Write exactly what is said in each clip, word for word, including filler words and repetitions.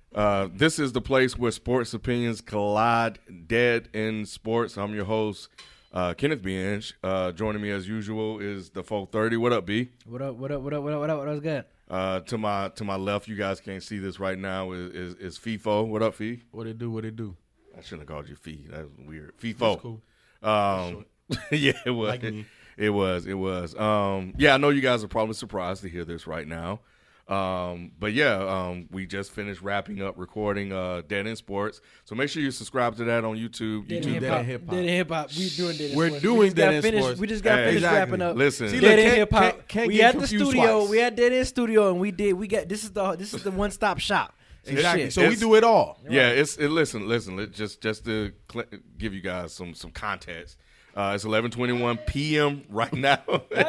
Uh, this is the place where sports opinions collide. Dead in Sports. I'm your host, uh, Kenneth Binge. Uh, joining me as usual is the four thirty. What up, B? What up? What up? What up? What up? What up? What up? Good. Uh, to my to my left, you guys can't see this right now. Is is, is FIFO? What up, Fee? What it do? What it do? I shouldn't have called you Fee. That was weird. FIFO. That's cool. Um, yeah, it was. Like me. It was. It was. Um, yeah, I know you guys are probably surprised to hear this right now. Um, but yeah, um, we just finished wrapping up recording uh, Dead in Sports. So make sure you subscribe to that on YouTube. Dead YouTube. in Dead in hip Hip hop. Hop. Dead in hip hop. We doing Dead in We're Sports. doing we just Dead got in finished, Sports. We just got Hey, finished exactly. wrapping up. Listen. See, Dead look, in can't- hip hop. can't- can't We get had the confused studio. twice. We had Dead in studio, and we did. We got this is the this is the one stop shop. Exactly. Shit. So we It's- do it all. Yeah, it's it, listen, listen. Let, just just to cl- give you guys some some context. Uh, it's eleven twenty-one p.m. right now,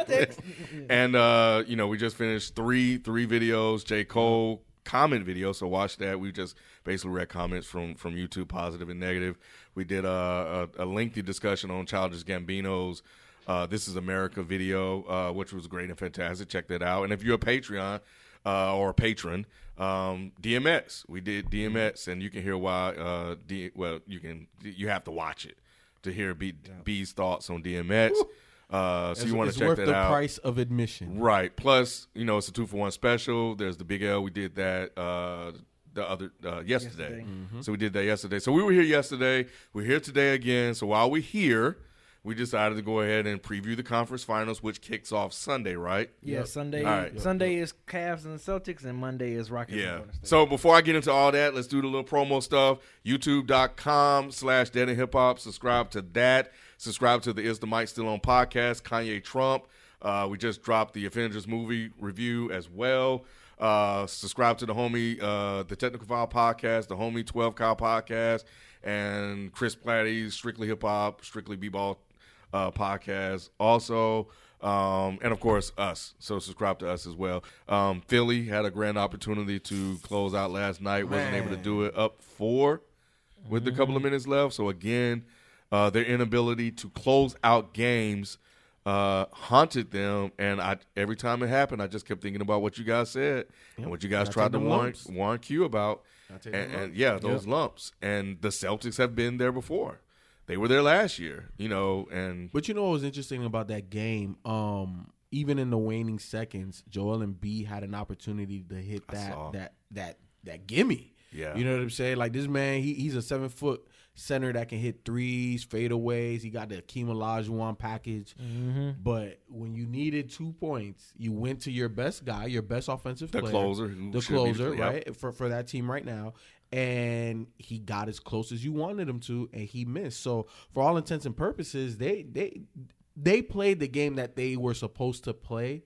and uh, you know we just finished three three videos. J. Cole comment video, so watch that. We just basically read comments from from YouTube, positive and negative. We did a, a, a lengthy discussion on Childish Gambino's uh, "This Is America" video, uh, which was great and fantastic. Check that out. And if you're a Patreon uh, or a patron, um, D M X, we did D M X, and you can hear why. Uh, D, well, you can you have to watch it to hear B, B's thoughts on D M X. Uh, so It's, you want it's to check worth that the out. price of admission. Right. Plus, you know, it's a two for one special. There's the Big L. We did that uh, the other uh, yesterday. Yesterday. Mm-hmm. So we did that yesterday. So we were here yesterday. We're here today again. So while we're here, we decided to go ahead and preview the conference finals, which kicks off Sunday, right? Yeah, Yep. Sunday. All right. Sunday is Cavs and Celtics, and Monday is Rockets. and Yeah. Golden State. So before I get into all that, let's do the little promo stuff. YouTube.com slash Dead in Hip Hop. Subscribe to that. Subscribe to the Is the Mic Still On podcast. Kanye Trump. Uh, we just dropped the Avengers movie review as well. Uh, subscribe to the homie, uh, the Technical File podcast, the homie twelve Kyle podcast, and Chris Platty's Strictly Hip Hop, Strictly B-Ball uh, podcast. Also, um, and of course, us. So subscribe to us as well. Um, Philly had a grand opportunity to close out last night. Wasn't able to Man. do it. Up four with a couple of minutes left. So again, uh, their inability to close out games uh, haunted them. And I every time it happened, I just kept thinking about what you guys said and what you guys Gotta tried take to them warn, lumps. warn Q about. Gotta take And, them and lumps. yeah, those lumps. And the Celtics have been there before. They were there last year, you know, and But you know what was interesting about that game? Um, even in the waning seconds, Joel Embiid had an opportunity to hit I saw. that that that that gimme. Yeah. You know what I'm saying? Like this man, he he's a seven foot center that can hit threes, fadeaways. He got the Akeem Olajuwon package. Mm-hmm. But when you needed two points, you went to your best guy, your best offensive the player, closer. who the should be closer, yeah. right, for for that team right now. And he got as close as you wanted him to, and he missed. So for all intents and purposes, they they they played the game that they were supposed to play,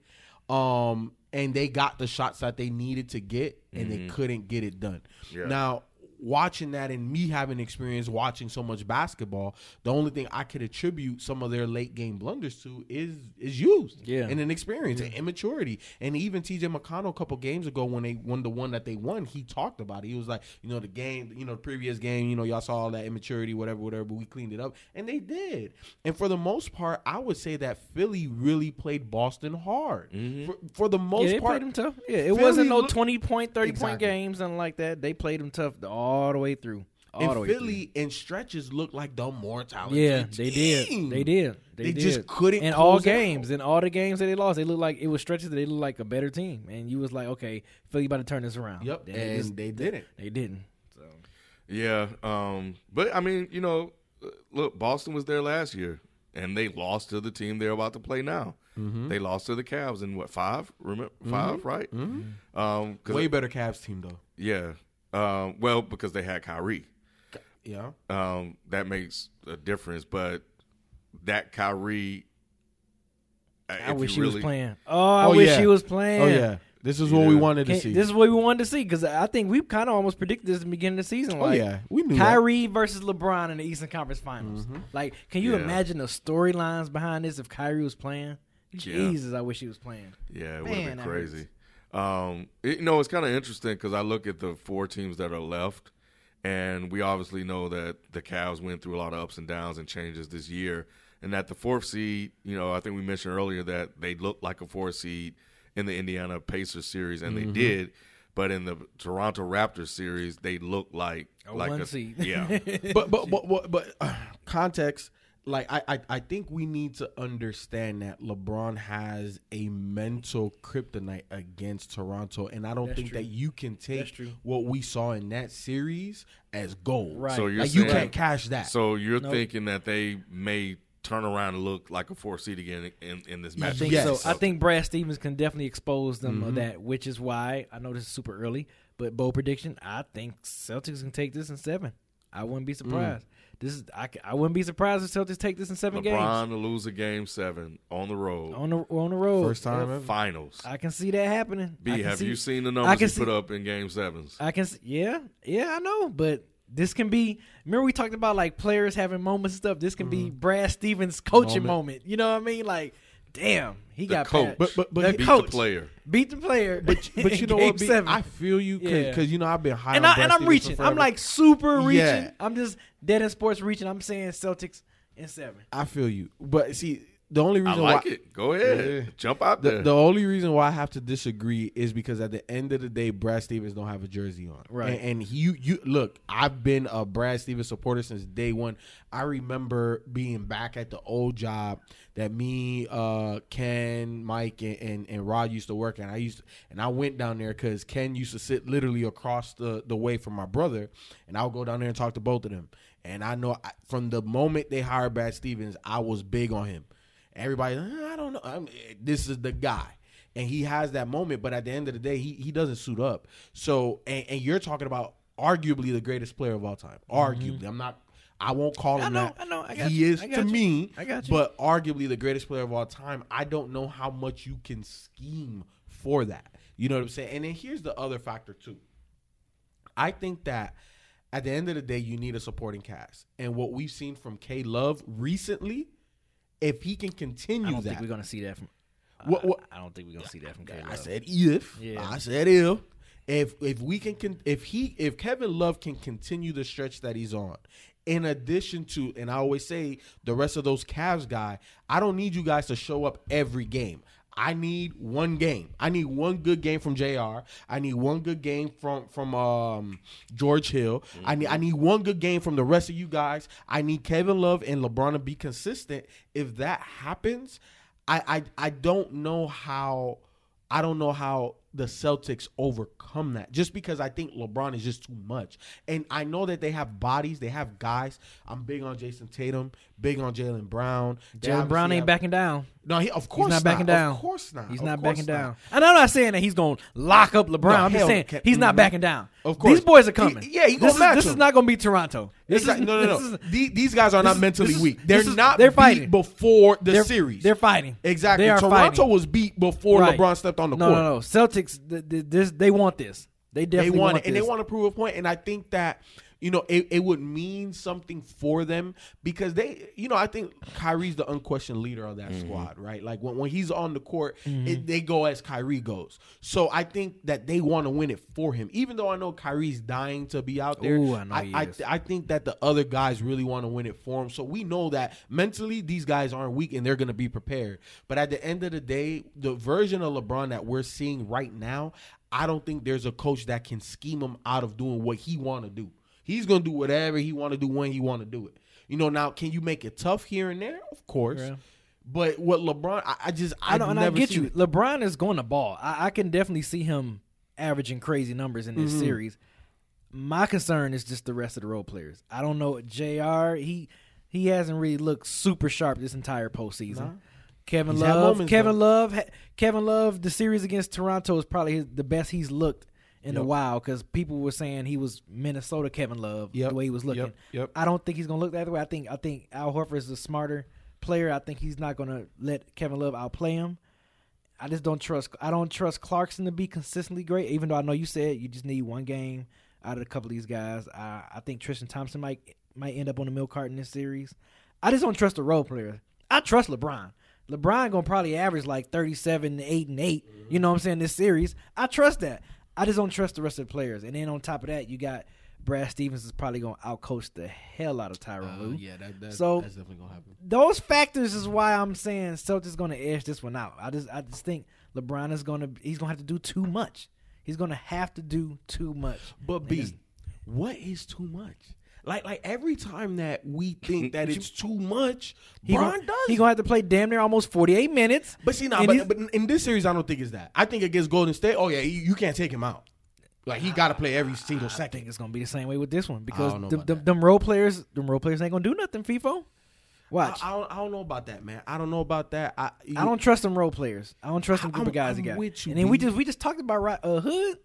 um, and they got the shots that they needed to get, and they couldn't get it done. Yeah. Now, watching that and me having experience watching so much basketball, the only thing I could attribute some of their late game blunders to is is used, Yeah. and inexperience and immaturity. And even T J McConnell a couple games ago when they won the one that they won, he talked about it. He was like, you know, the game, you know, the previous game, you know, y'all saw all that immaturity, whatever, whatever, but we cleaned it up, and they did. And for the most part, I would say that Philly really played Boston hard. For, for the most Yeah, they part, played them tough. Yeah, it Philly wasn't no look- twenty point, thirty point Exactly. games, nothing like that. They played them tough all the way through. All the and way Philly in stretches looked like the more talented Yeah, they did. team. They did. They, They did. just couldn't In all close it games, out. in all the games that they lost, they looked like it was stretches that they looked like a better team, and you was like, okay, Philly about to turn this around. Yep, And and just- they didn't. They didn't. So Yeah, um, but I mean, you know, uh, look, Boston was there last year, and they lost to the team they're about to play now. Mm-hmm. They lost to the Cavs in what five? Remember five, right? Mm-hmm. Um, 'cause Way it- better Cavs team though. yeah. Um, well, because they had Kyrie, Yeah. um, that makes a difference. But that Kyrie, uh, I if wish you he really, was playing. Oh, I Oh, wish yeah. he was playing. Oh yeah. This is what we Yeah. wanted to Can't- see. This is what we wanted to see because I think we kind of almost predicted this at the beginning of the season. oh Like, yeah, we knew Kyrie versus LeBron in the Eastern Conference Finals. Mm-hmm. Like, can you Yeah. imagine the storylines behind this if Kyrie was playing? Yeah. Jesus, I wish he was playing. yeah, it would Man, have been that crazy. Um, it, you know, it's kind of interesting because I look at the four teams that are left, and we obviously know that the Cavs went through a lot of ups and downs and changes this year, and that the fourth seed, you know, I think we mentioned earlier that they looked like a fourth seed in the Indiana Pacers series, and Mm-hmm. they did. But in the Toronto Raptors series, they look like A like one a seed. yeah. but but but but, but uh, context. Like I, I I think we need to understand that LeBron has a mental kryptonite against Toronto, and I don't That's think true. that you can That's take true. what we saw in that series as gold. Right. So you're Like saying, you can't cash that. So you're Nope. thinking that they may turn around and look like a four seed again in, in this I match. think Yes. so. I think Brad Stevens can definitely expose them Mhm. of that, which is why I know this is super early, but bold prediction: I think Celtics can take this in seven. I wouldn't be surprised. This is I, c- I wouldn't be surprised if Celtics take this in seven LeBron games to lose a game seven on the road, on the on the road. First time ever. finals. I can see that happening. I B, can have see- you seen the I numbers can he see- put up in game sevens? I can, s- yeah, yeah, I know, but this can be. Remember we talked about like players having moments and stuff. This can be Brad Stevens' coaching moment. Moment. You know what I mean? Like, damn, he The got coach. pat- But but but the Beat coach the player. beat the player. but but you know in what? game B, seven. I feel you because Yeah. you know I've been high and on I Brad and I'm Stevens reaching. forever. I'm like super reaching. Yeah. I'm just dead in sports reaching. I'm saying Celtics in seven. I feel you, but see the only I reason like why it. Go ahead. Yeah. Jump out the, there. the only reason why I have to disagree is because at the end of the day, Brad Stevens don't have a jersey on. Right. And, and you, you look, I've been a Brad Stevens supporter since day one. I remember being back at the old job that me, uh, Ken, Mike, and, and, and Rod used to work at. I used to, and I went down there because Ken used to sit literally across the, the way from my brother, and I would go down there and talk to both of them. And I know I, from the moment they hired Brad Stevens, I was big on him. Everybody, "Uh, I don't know. I'm, this is the guy. And he has that moment, but at the end of the day, he, he doesn't suit up. So, and, and you're talking about arguably the greatest player of all time. Arguably. I'm not, I won't call I him know, that. I know, I got he you, is I got to you, me, I got you. but arguably the greatest player of all time. I don't know how much you can scheme for that. You know what I'm saying? And then here's the other factor, too. I think that at the end of the day, you need a supporting cast. And what we've seen from K Love recently, if he can continue I don't that. think we're gonna see that from. What- what- I, I don't think we're gonna see that from. I K-Love. said if. Yeah. I said if. If if we can, con- if he if Kevin Love can continue the stretch that he's on, in addition to, and I always say the rest of those Cavs guy, I don't need you guys to show up every game. I need one game. I need one good game from J R. I need one good game from from um, George Hill. Mm-hmm. I need I need one good game from the rest of you guys. I need Kevin Love and LeBron to be consistent. If that happens, I I, I don't know how I don't know how the Celtics overcome that, just because I think LeBron is just too much. And I know that they have bodies, they have guys. I'm big on Jason Tatum, big on Jaylen Brown. They Jaylen Brown obviously ain't have- backing down. No, he of course He's not backing down. Of course not. He's Of not course backing down. And I'm not saying that he's going to lock up LeBron. No, I'm just hell, saying can- he's not mhm. backing down. Of course. These boys are He- coming. yeah, he this gonna is, match This is him. not going to be Toronto. This Exactly. is, No, no, this no. is- these, these guys are not this is- mentally this is- weak. They're this is- not they're beat fighting. before the they're, series. They're fighting. Exactly. They are Toronto fighting. was beat before Right. LeBron stepped on the no, court. No, no, Celtics, th- th- this, they want this. They They definitely want want it, and they this. want to prove a point. And I think that, you know, it, it would mean something for them because they, you know, I think Kyrie's the unquestioned leader of that Mm-hmm. squad, right? Like when, when he's on the court, it, they go as Kyrie goes. So I think that they want to win it for him, even though I know Kyrie's dying to be out there. Ooh, I know he I, is. I think that the other guys really want to win it for him. So we know that mentally these guys aren't weak and they're going to be prepared. But at the end of the day, the version of LeBron that we're seeing right now, I don't think there's a coach that can scheme him out of doing what he want to do. He's going to do whatever he want to do when he want to do it. You know, now, can you make it tough here and there? Of course. Yeah. But what LeBron, I, I just, I I've know, and I never get seen you. it. LeBron is going to ball. I, I can definitely see him averaging crazy numbers in this Mm-hmm. series. My concern is just the rest of the role players. I don't know. J R, he he hasn't really looked super sharp this entire postseason. Nah. Kevin He's had Love, moments, Kevin though. Love, ha- Kevin Love. The series against Toronto is probably his, the best he's looked in a Yep. while because people were saying he was Minnesota Kevin Love Yep. the way he was looking. Yep. Yep. I don't think he's gonna look that way. I think I think Al Horford is a smarter player. I think he's not gonna let Kevin Love outplay him. I just don't trust. I don't trust Clarkson to be consistently great. Even though I know you said you just need one game out of a couple of these guys. I, I think Tristan Thompson might might end up on the milk cart in this series. I just don't trust the role players. I trust LeBron. LeBron gonna probably average like thirty-seven, eight, and eight. Mm-hmm. You know what I'm saying? This series, I trust that. I just don't trust the rest of the players. And then on top of that, you got Brad Stevens is probably gonna outcoach the hell out of Tyronn Lue. Uh, yeah, that, that, So- that's definitely going to happen. Those factors is why I'm saying Celtics gonna edge this one out. I just I just think LeBron is gonna he's gonna have to do too much. He's gonna have to do too much. But B, what is too much? Like, like every time that we think that it's too much, he Bron gonna, does. He gonna have to play damn near almost forty-eight minutes. But see, now, And but, he's- but in this series, I don't think it's that. I think against Golden State, oh yeah, you, you can't take him out. Like he got to play every single I second. think it's gonna be the same way with this one because don't know them, about them, that. them role players, them role players ain't gonna do nothing. FIFO, watch. I, I, don't, I don't know about that, man. I don't know about that. I, you, I don't trust them role players. I don't trust them group I'm- of guys I'm he got. with you, and then we B. just we just talked about Ro- uh, Hood.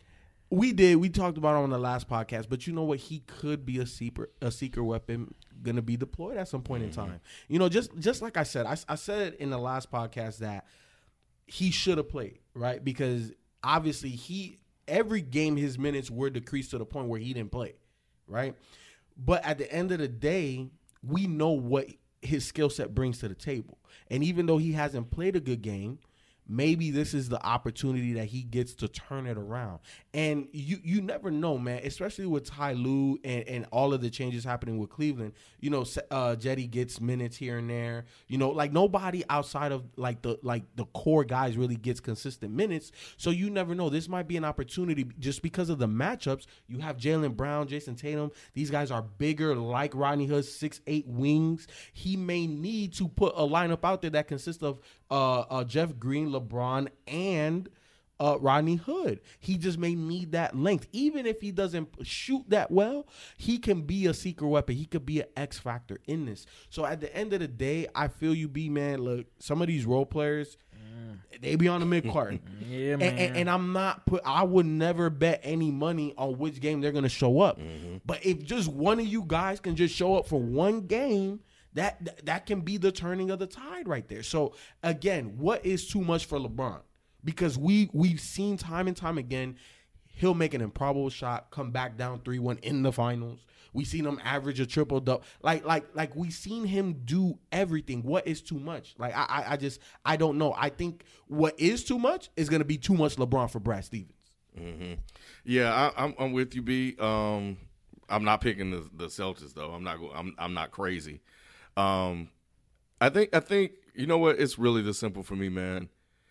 We did. We talked about it on the last podcast. But you know what? He could be a seeker, a seeker weapon, gonna be deployed at some point Mm-hmm. in time. You know, just just like I said, I, I said in the last podcast that he should have played, right? Because obviously he every game his minutes were decreased to the point where he didn't play, right? But at the end of the day, we know what his skill set brings to the table. And even though he hasn't played a good game, maybe this is the opportunity that he gets to turn it around. And you you never know, man, especially with Ty Lue and, and all of the changes happening with Cleveland. You know, uh, Jetty gets minutes here and there. You know, like nobody outside of like the like the core guys really gets consistent minutes. So you never know. This might be an opportunity just because of the matchups. You have Jaylen Brown, Jason Tatum. These guys are bigger, like Rodney Hood, six eight wings. He may need to put a lineup out there that consists of uh, uh, Jeff Green, LeBron, and uh, Rodney Hood. He just may need that length. Even if he doesn't shoot that well, he can be a secret weapon. He could be an X factor in this. So at the end of the day, I feel you, B, man. Look, some of these role players, they be on the mid card. Yeah, and, man. and, and I'm not put. I would never bet any money on which game they're gonna show up. But if just one of you guys can just show up for one game, that that, that can be the turning of the tide right there. So again, what is too much for LeBron? Because we we've seen time and time again, he'll make an improbable shot, come back down three one in the finals. We seen him average a triple double. Like, like, like we seen him do everything. What is too much? Like, I, I, I just, I don't know. I think what is too much is going to be too much LeBron for Brad Stevens. Mm-hmm. Yeah, I, I'm, I'm with you, B. Um, I'm not picking the, the Celtics though. I'm not, I'm, I'm not crazy. Um, I think, I think, you know what? It's really this simple for me, man.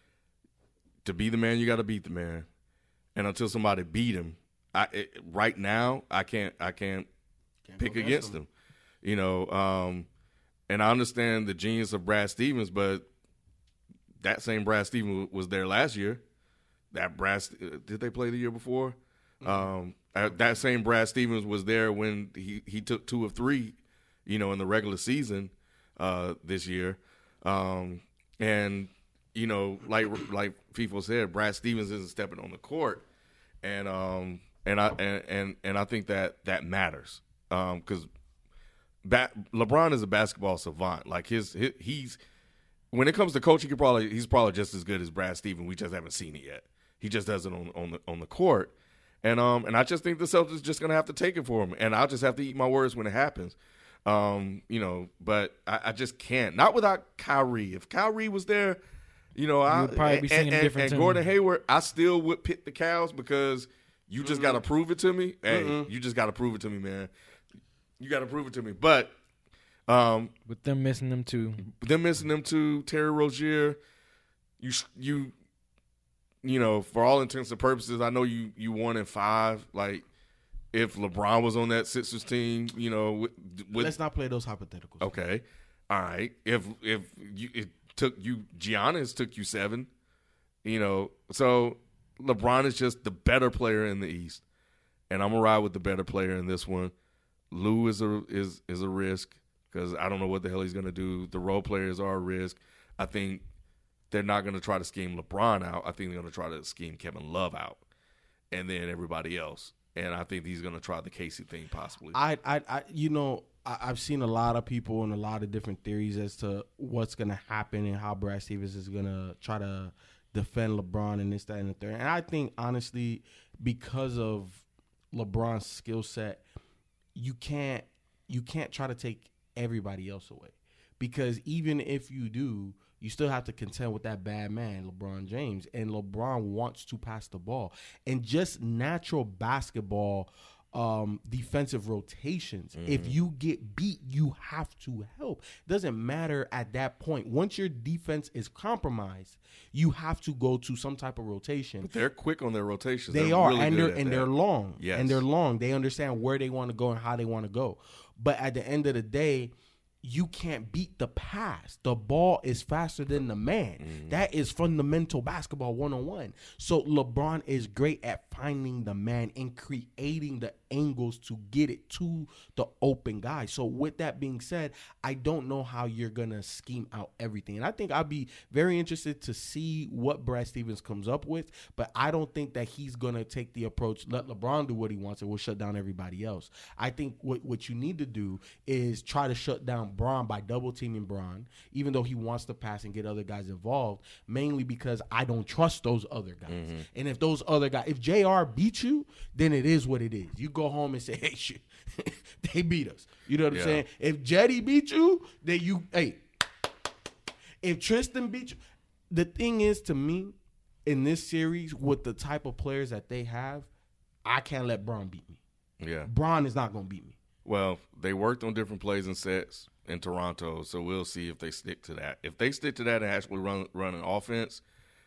To be the man, you got to beat the man, and until somebody beat him, I it, right now I can't, I can't. pick against him. him, you know. Um, and I understand the genius of Brad Stevens, but that same Brad Stevens was there last year. That Brad did they play the year before? Mm-hmm. Um, that same Brad Stevens was there when he, he took two of three, you know, in the regular season uh, this year. Um, and you know, like like FIFO said, Brad Stevens isn't stepping on the court, and um, and I and, and and I think that that matters. Because um, ba- LeBron is a basketball savant. Like his, his, he's when it comes to coaching, he probably he's probably just as good as Brad Stevens. We just haven't seen it yet. He just does it on on the on the court, and um and I just think the Celtics just gonna have to take it for him, and I'll just have to eat my words when it happens. Um, you know, but I, I just can't. Not without Kyrie. If Kyrie was there, you know, I would probably be singing and, different and, tune. and Gordon Hayward, I still would pick the Cavs because you just got to prove it to me. Hey, Mm-mm. you just got to prove it to me, man. You got to prove it to me. But um, With them missing them too. them missing them too, Terry Rozier, you you you know, for all intents and purposes, I know you you one in five. Like if LeBron was on that Sixers team, you know, with, with Let's not play those hypotheticals. okay, all right. If if you it took you Giannis took you seven, you know, so LeBron is just the better player in the East, and I'm gonna ride with the better player in this one. Lou is a is is a risk because I don't know what the hell he's gonna do. The role players are a risk. I think they're not gonna try to scheme LeBron out. I think they're gonna try to scheme Kevin Love out, and then everybody else. And I think he's gonna try the Casey thing possibly. I, I, I you know, I, I've seen a lot of people and a lot of different theories as to what's gonna happen and how Brad Stevens is gonna try to defend LeBron and this, that, and the third. And I think honestly, because of LeBron's skill set, you can't you can't try to take everybody else away, because even if you do, you still have to contend with that bad man, LeBron James, and LeBron wants to pass the ball. And just natural basketball um, defensive rotations. Mm-hmm. If you get beat, you have to help. Doesn't matter at that point. Once your defense is compromised, you have to go to some type of rotation. But they're quick on their rotations. They they're are, really and good they're at and that. they're long. Yes. And they're long. They understand where they want to go and how they want to go. But at the end of the day, you can't beat the pass. The ball is faster than the man. Mm-hmm. That is fundamental basketball one oh one. So LeBron is great at finding the man and creating the angles to get it to the open guy. So with that being said, I don't know how you're going to scheme out everything. And I think I'd be very interested to see what Brad Stevens comes up with, but I don't think that he's going to take the approach, let LeBron do what he wants and we'll shut down everybody else. I think what, what you need to do is try to shut down Bron by double teaming Bron, even though he wants to pass and get other guys involved, mainly because I don't trust those other guys. Mm-hmm. And if those other guys, if J R beats you, then it is what it is. You go home and say, hey, shit, they beat us. You know what yeah. I'm saying? If Jetty beat you, then you, hey, if Tristan beat you, the thing is to me, in this series, with the type of players that they have, I can't let Bron beat me. Yeah. Bron is not going to beat me. Well, they worked on different plays and sets in Toronto, so we'll see if they stick to that. If they stick to that and actually run run an offense,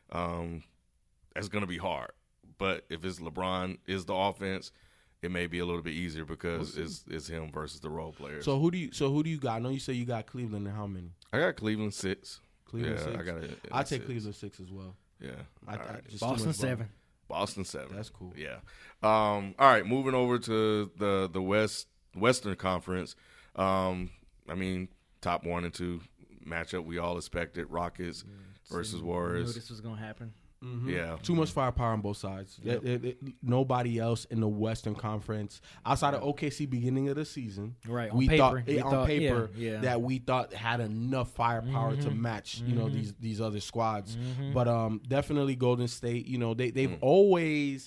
um, that's going to be hard. But if it's LeBron is the offense, it may be a little bit easier because it's, it's him versus the role players. So who do you so who do you got? I know you say you got Cleveland, and how many? I got Cleveland six. Cleveland yeah, six. I got it. I take six. Cleveland six as well. Yeah. I, I, right. just Boston seven. Boston seven. That's cool. Yeah. Um, all right, moving over to the the West Western Conference. Um, I mean, top one and two matchup we all expected: Rockets yeah, versus Warriors. Knew this was gonna happen. Mm-hmm. Yeah, too much firepower on both sides. Yep. It, it, it, nobody else in the Western Conference outside of O K C beginning of the season, right? On we paper, thought we on thought, paper yeah, yeah. that we thought had enough firepower mm-hmm. to match, you mm-hmm. know, these these other squads. Mm-hmm. But um, definitely Golden State. You know, they they've mm-hmm. always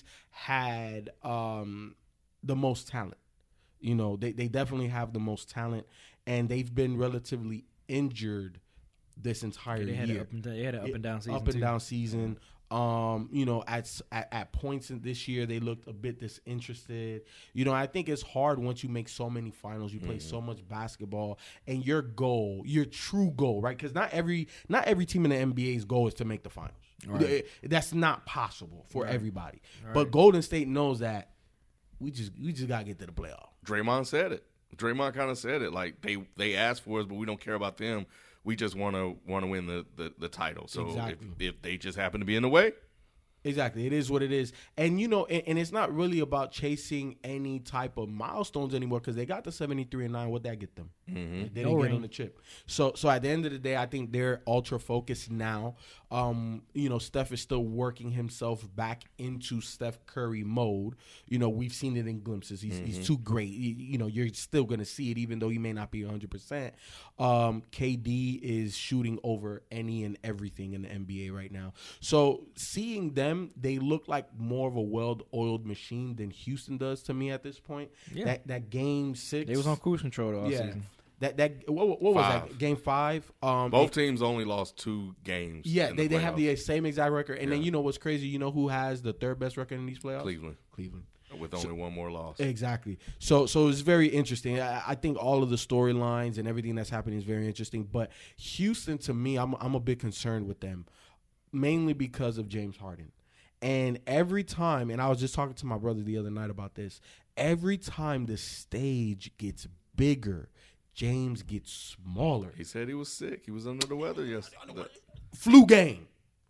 had um the most talent. You know, they they definitely have the most talent, and they've been relatively injured this entire yeah, they had year. An up and down, they had an up and down season. Up and too. down season. Um, you know, at, at at points in this year, they looked a bit disinterested. You know, I think it's hard once you make so many finals, you play mm-hmm. so much basketball, and your goal, your true goal, right? Because not every not every team in the N B A's goal is to make the finals. Right. That's not possible for right. everybody. Right. But Golden State knows that we just we just gotta get to the playoff. Draymond said it. Draymond kind of said it. Like they they asked for us, but we don't care about them. We just want to want to win the, the, the title. So exactly. if, if they just happen to be in the way. Exactly. It is what it is. And, you know, and, and it's not really about chasing any type of milestones anymore because they got the seventy-three and nine. What'd that get them? Mm-hmm. They didn't no get ring. on the chip. So so at the end of the day, I think they're ultra focused now. Um, you know, Steph is still working himself back into Steph Curry mode. You know, we've seen it in glimpses. He's, mm-hmm. he's too great. He, you know, you're still going to see it even though he may not be one hundred percent. Um, K D is shooting over any and everything in the N B A right now. So seeing them, they look like more of a well-oiled machine than Houston does to me at this point. Yeah. That that game six. They was on cruise control all yeah. season. That that what, what was that game five? Um, Both it, teams only lost two games. Yeah, they, the they have the same exact record. And yeah. then you know what's crazy? You know who has the third best record in these playoffs? Cleveland. Cleveland. With only so, one more loss. Exactly. So so it's very interesting. I, I think all of the storylines and everything that's happening is very interesting. But Houston, to me, I'm I'm a bit concerned with them, mainly because of James Harden. And every time, and I was just talking to my brother the other night about this, every time the stage gets bigger, James gets smaller. He said he was sick. He was under the weather yesterday. Flu game.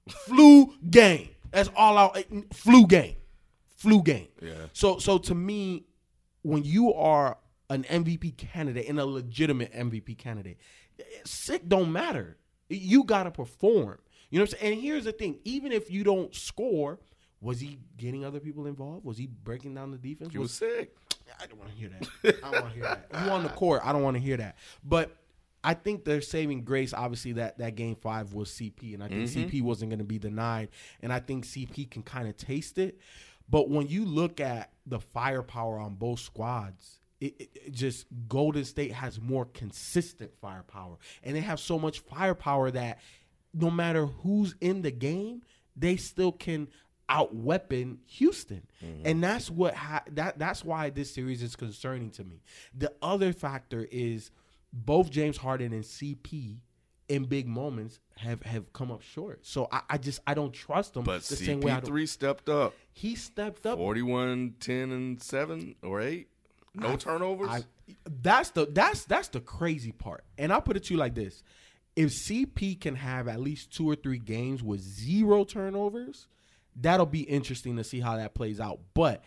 Flu game. That's all out. Flu game. Flu game. Yeah. So so to me, when you are an M V P candidate and a legitimate M V P candidate, sick don't matter. You got to perform. You know what I'm saying? And here's the thing. Even if you don't score, was he getting other people involved? Was he breaking down the defense? He was, was sick. I don't want to hear that. I don't want to hear that. You on the court, I don't want to hear that. But I think they're saving grace. Obviously, that, that game five was C P, and I think mm-hmm. C P wasn't going to be denied. And I think C P can kind of taste it. But when you look at the firepower on both squads, it, it, it just Golden State has more consistent firepower. And they have so much firepower that no matter who's in the game, they still can out-weapon Houston. Mm-hmm. And that's what ha- that that's why this series is concerning to me. The other factor is both James Harden and C P in big moments have, have come up short. So I, I just I don't trust them. But the C same way P three stepped up. He stepped up. forty-one, ten, and seven or eight. No I, turnovers. I, that's the that's that's the crazy part. And I'll put it to you like this: if C P can have at least two or three games with zero turnovers, that'll be interesting to see how that plays out. But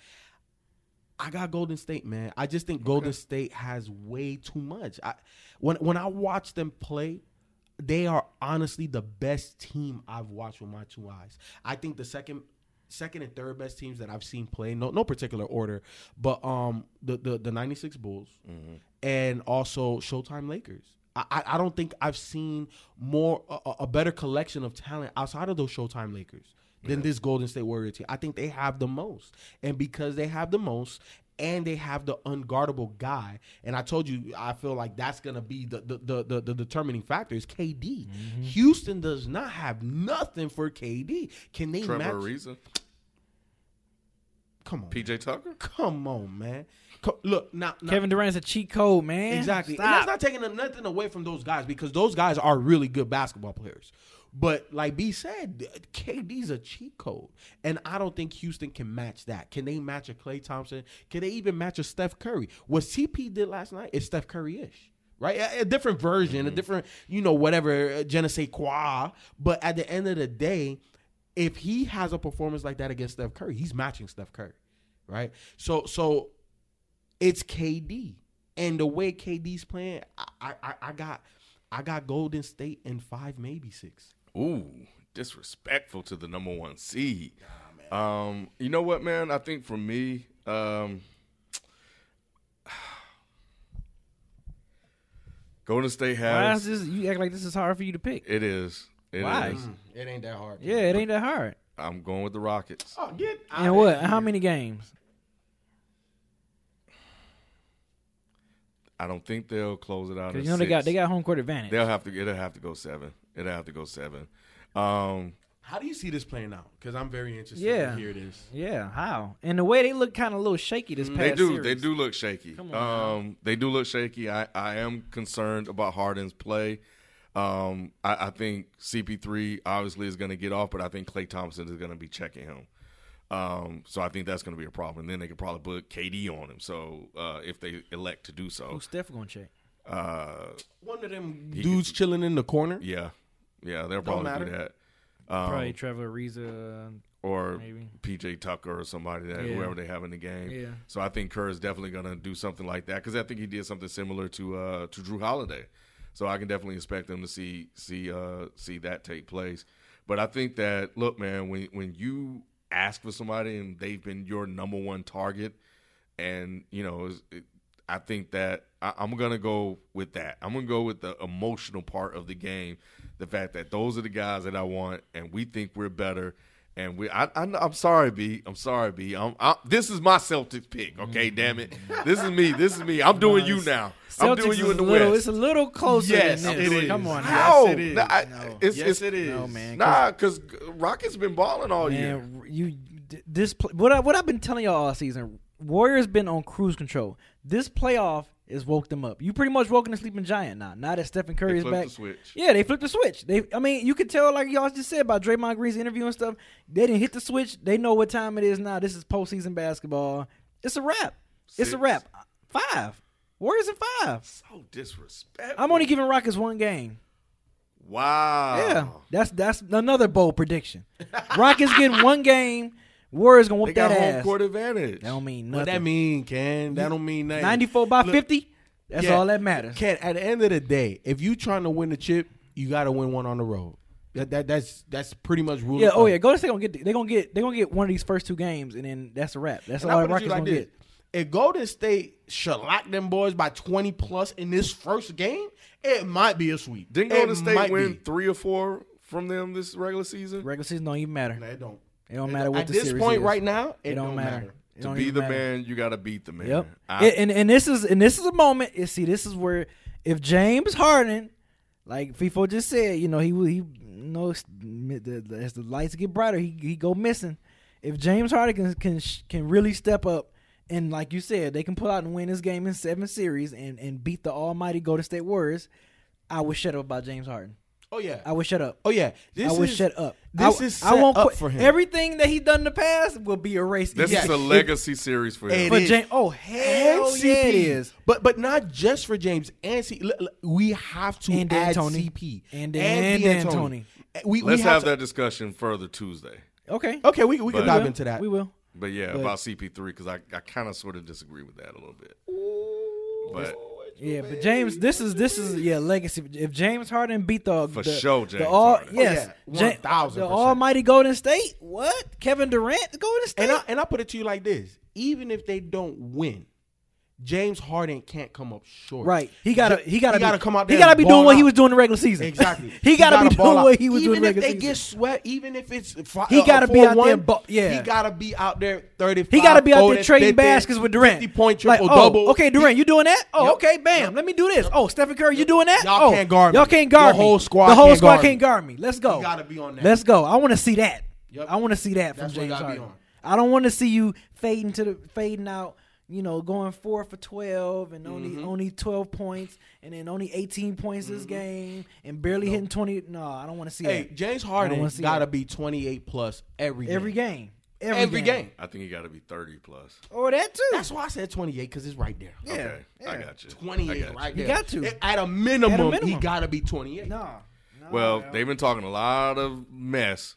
I got Golden State, man. I just think Golden okay. State has way too much. I, when when I watch them play, they are honestly the best team I've watched with my two eyes. I think the second second and third best teams that I've seen play, no no particular order, but um the the, the ninety-six Bulls mm-hmm. and also Showtime Lakers. I, I don't think I've seen more a, a better collection of talent outside of those Showtime Lakers than yeah. this Golden State Warrior team. I think they have the most. And because they have the most and they have the unguardable guy, and I told you I feel like that's going to be the the, the the the determining factor is K D. Mm-hmm. Houston does not have nothing for K D. Can they Trevor match? Ariza? Come on. P J Tucker? Come on, man. Co- Look, now, now Kevin Durant's a cheat code, man. Exactly. Stop. And that's not taking nothing away from those guys because those guys are really good basketball players. But like B said, K D's a cheat code. And I don't think Houston can match that. Can they match a Klay Thompson? Can they even match a Steph Curry? What C P did last night is Steph Curry-ish. Right? A, a different version, mm-hmm. a different, you know, whatever, je ne sais quoi. But at the end of the day, if he has a performance like that against Steph Curry, he's matching Steph Curry. Right? So, so it's K D. And the way K D's playing, I, I, I got I got Golden State in five, maybe six. Ooh, disrespectful to the number one seed. Nah, um, you know what, man? I think for me, um, Golden State has. Why is this? You act like this is hard for you to pick. It is. It Why? is. Mm, it ain't that hard. Yeah, it ain't that hard. I'm going with the Rockets. Oh, get out and what? here. How many games? I don't think they'll close it out. Because you know they got they got home court advantage. They'll have to. It'll have to go seven. It'll have to go seven. Um, How do you see this playing out? Because I'm very interested yeah. to hear this. Yeah, how? And the way they look kind of a little shaky this past They do. series. They do look shaky. Come on, um, they do look shaky. I, I am concerned about Harden's play. Um, I, I think C P three obviously is going to get off, but I think Klay Thompson is going to be checking him. Um, so I think that's going to be a problem. And then they could probably put K D on him. So uh, if they elect to do so, who's Steph going to check? Uh, One of them dudes could, chilling in the corner. Yeah, yeah, they'll Don't probably matter. do that. Um, Probably Trevor Ariza or maybe. P J Tucker or somebody that Yeah. whoever they have in the game. Yeah. So I think Kerr is definitely going to do something like that because I think he did something similar to uh, to Drew Holiday. So I can definitely expect them to see see uh, see that take place. But I think that look, man, when when you ask for somebody and they've been your number one target, and you know, it, I think that I, I'm gonna go with that. I'm gonna go with the emotional part of the game, the fact that those are the guys that I want, and we think we're better. And we, I, I, I'm sorry, B. I'm sorry, B. I'm, I, this is my Celtics pick. Okay, damn it. This is me. This is me. I'm doing you now. Celtics I'm doing you is in the a little, West. It's a little closer. Yes, than this. it is. Come on, How? Yes, it is. Nah, I- No. it's, Yes, it's, it is. No, man. Nah, because Rockets been balling all year. Man, you this pl- what I, what I've been telling y'all all season. Warriors been on cruise control. This playoff has woke them up. You pretty much woken a sleeping giant now. Now that Stephen Curry They is flipped back. the switch. Yeah, they flipped the switch. They, I mean, you could tell, like y'all just said about Draymond Green's interview and stuff. They didn't hit the switch. They know what time it is now. This is postseason basketball. It's a wrap. It's Six. a wrap. Five. Warriors in five. So disrespectful. I'm only giving Rockets one game. Wow. Yeah, that's that's another bold prediction. Rockets getting one game. Warriors gonna They whoop got that home ass. court advantage. That don't mean nothing. What that mean, Ken? That don't mean nothing. ninety-four by Look, fifty. That's yeah. all that matters. Ken, at the end of the day, if you trying to win the chip, you got to win one on the road. That, that that's that's pretty much rule. Yeah. of Oh thumb. yeah. Golden State gonna get. They gonna get. They gonna get one of these first two games, and then that's a wrap. That's And all I the put it to Rockets you gonna like get. If Golden State shellac them boys by twenty plus in this first game, it might be a sweep. Didn't It Golden State might win be. three or four from them this regular season? Regular season don't even matter. No, it don't. It don't matter what At the this series point is. right now, it, It don't don't matter. matter. It To don't be even the matter. man, you got to beat the man. Yep. I- It- and and this is and this is a moment. You see, this is where if James Harden, like FIFO just said, you know, he he you know the, the, as the lights get brighter, he he go missing. if James Harden can can can really step up, and like you said, they can pull out and win this game in seven series and, and beat the almighty Golden State Warriors, I would shut up about James Harden. Oh yeah, I would shut up. Oh yeah, this I would is, shut up. This I, is set I won't up quit. for him. Everything that he done in the past will be erased. This Yeah. is a legacy series for him. It for is. James. Oh hell And yeah, C P. it is. But but not just for James and C. l- l- We have to And add D'Antoni. C P And- and D'Antoni. We, we Let's have to- that discussion further Tuesday. Okay. Okay, we we But- can We dive will. into that. We will. But yeah, But- about C P three because I, I kind of sort of disagree with that a little bit. But Yeah, but James, this is this is yeah legacy. If James Harden beat the For the, sure, the James all, Harden. yes, Oh, yeah, Ja- one thousand the percent. almighty Golden State. What? Kevin Durant, Golden State. And I and I put it to you like this: even if they don't win, James Harden can't come up short. Right. He gotta Ja- he gotta he be, gotta come out He there gotta and be ball doing what he out. was doing in the regular season. Exactly. he gotta be ball doing out. what he was even doing in the if regular they season. get swept, even if it's fi- He uh, gotta be out there four one, bu- yeah. he gotta be out there thirty-five. He got to be out there forty, trading fifty, baskets with Durant. fifty point Like, triple oh, double. okay, Durant, you doing that? Oh, Yep. okay, bam. Let me do this. Oh, Stephen Curry, you doing that? Y'all oh, can't guard me. Y'all can't guard The me. whole squad The whole can't squad guard me. can't guard me. Let's go. You gotta be on that. Let's go. I want to see that. Yep. I want to see that from That's what James gotta be Harden. on. I don't want to see you fading to the fading out. You know, going four for twelve and only Mm-hmm. only twelve points, and then only eighteen points this game, and barely hitting twenty. No, I don't want to see Hey, that. James I don't Harden wanna see gotta that. be twenty-eight plus every game. every game, every, Every game. game. I think he got to be thirty plus. or that too. That's why I said twenty-eight because it's right there. yeah, Okay, I yeah. got you. I twenty-eight got you. right You there. got to. At a minimum, At a minimum. he gotta be twenty-eight. No, no, Well, man. they've been talking a lot of mess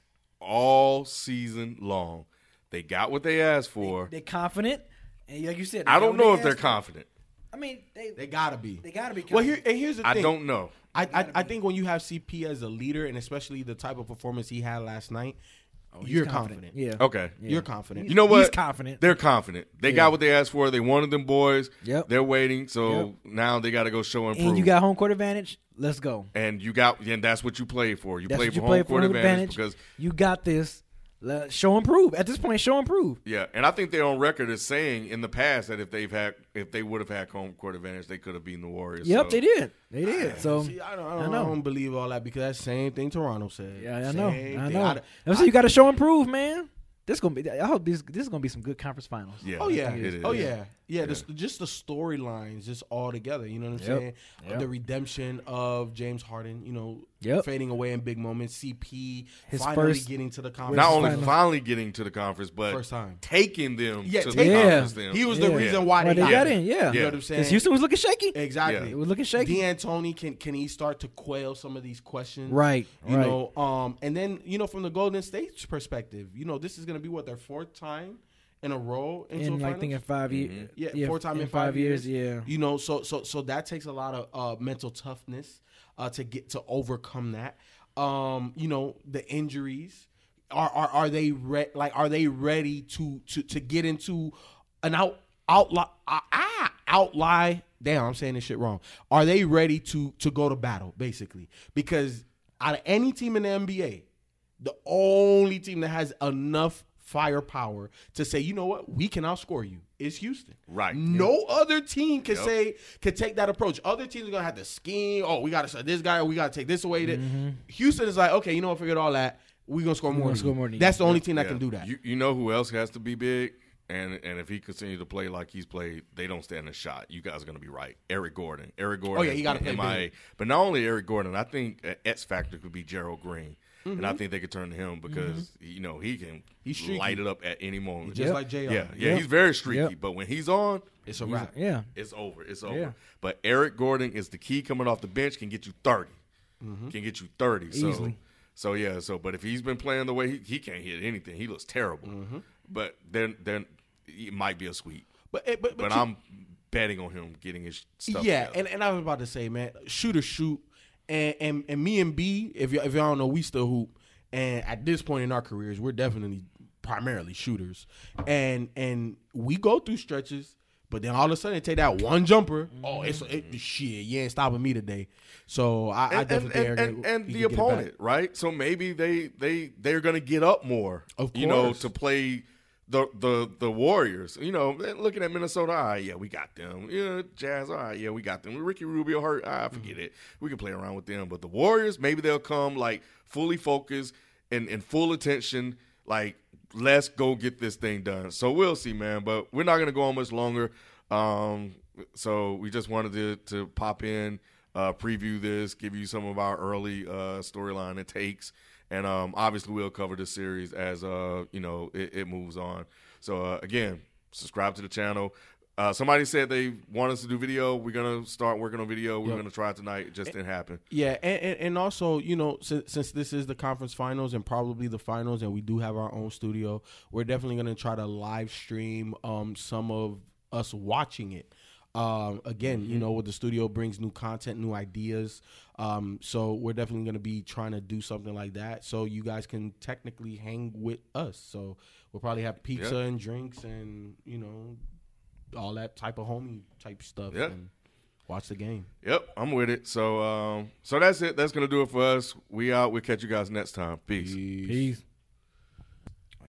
all season long. They got what they asked for. They're confident, and like you said, they I got don't what know they if they're asked for. confident. I mean, they They gotta be. they gotta be. Confident. Well, here and here's the I thing. don't know. I, I I think when you have C P as a leader, and especially the type of performance he had last night, He's you're confident. Yeah. Okay. You're confident. You know what? He's confident. They're confident. They Yeah. got what they asked for. They wanted them boys. Yep. They're waiting. So Yep. now they got to go show and prove. And you got home court advantage. Let's go. and you got, and that's what you played for. You That's played what for you home play for. court Home advantage, advantage. because You got this. Let- show and prove. At this point, show and prove. yeah, and I think they're on record as saying in the past that if they've had, if they would have had home court advantage, they could have beaten the Warriors. Yep, So- they did. They did. So See, I don't, I, I don't, I, know. don't believe all that because that's the same thing Toronto said. yeah, I know. Same I thing. know. I- I'm saying you got to show and prove, man. This gonna be. I hope this this is gonna be some good conference finals. Yeah. Oh yeah, it is. oh yeah, yeah. The, just the storylines, just all together. You know what I'm Yep. saying? Yep. The redemption of James Harden. You know, Yep. fading away in big moments. C P His finally first- getting to the conference. Not First only final. finally getting to the conference, but First time. taking them Yeah, to the taking- Yeah. conference. Them. He was the Yeah. reason why Why they, they got, got in. in, yeah. You know what I'm saying? Because Houston was looking shaky. Exactly. It was looking shaky. D'Antoni, can can he start to quail some of these questions? Right, You right. know, um, and then you know from the Golden State's perspective, you know this is going to be what their fourth time in a row into in a like finals? thinking five years. Yeah, four time in five, years. years. Yeah. You know, so so so that takes a lot of uh, mental toughness uh, to get to overcome that. Um, you know, the injuries are are are they re- like are they ready to to to get into an out outli uh, ah outlie? Damn, I'm saying this shit wrong. Are they ready to to go to battle basically? Because out of any team in the N B A, the only team that has enough firepower to say, you know what, we can outscore you is Houston. Right. No other team can Yep. say can take that approach. Other teams are gonna have to scheme. Oh, we gotta start this guy. We gotta take this away. Mm-hmm. Houston is like, okay, you know what? Forget all that. We're gonna score more. gonna than score you. more than you. That's the only team that Yeah. can do that. You, you know who else has to be big? And and if he continues to play like he's played, they don't stand a shot. You guys are going to be right. Eric Gordon. Eric Gordon. Oh, yeah, he gotta has been play M I A. big. But not only Eric Gordon, I think an X factor could be Gerald Green. And Mm-hmm. I think they could turn to him because, you know, he can He's streaky. light it up at any moment. Just Yep. like J R. yeah, yeah, Yep. he's very streaky. Yep. But when he's on, It's a wrap. Yeah. it's over. It's over. Yeah. But Eric Gordon is the key coming off the bench, can get you thirty. Can get you thirty. So, Easily. so yeah, so but if he's been playing the way he, he can't hit anything, he looks terrible. But then then it might be a sweep. But but but, But you- I'm betting on him getting his stuff yeah, together. and, and I was about to say, man, shoot or shoot, and and, and me and B, if y- if y'all don't know, we still hoop, and at this point in our careers, we're definitely primarily shooters, and and we go through stretches, but then all of a sudden they take that one jumper. Oh, it's it, shit, you ain't stopping me today. So I, I and, and, definitely and, think and, he and can the get it back. opponent, right? So maybe they they they're gonna get up more, Of you know, course. to play the the the Warriors. You know, looking at Minnesota, all right, yeah, we got them. Yeah, Jazz, all right, yeah, we got them. Ricky Rubio hurt, ah, forget it. We can play around with them. But the Warriors, maybe they'll come like fully focused and, and full attention, like let's go get this thing done. So we'll see, man. But we're not going to go on much longer. Um, so we just wanted to, to pop in, uh, preview this, give you some of our early uh, storyline and takes. And um, obviously we'll cover the series as, uh, you know, it, it moves on. So, uh, again, subscribe to the channel. Uh, somebody said they want us to do video. We're going to start working on video. We're yep. going to try it tonight. It just didn't happen. Yeah, and, and, and also, you know, since, since this is the conference finals and probably the finals, and we do have our own studio, we're definitely going to try to live stream um, some of us watching it. Um, again, mm-hmm. you know, with the studio brings new content, new ideas. Um, so we're definitely going to be trying to do something like that so you guys can technically hang with us. So we'll probably have pizza yeah. and drinks and, you know, all that type of homie type stuff. Yep. And watch the game. Yep, I'm with it. So um, so that's it. That's going to do it for us. We out. We'll catch you guys next time. Peace. Peace. Peace.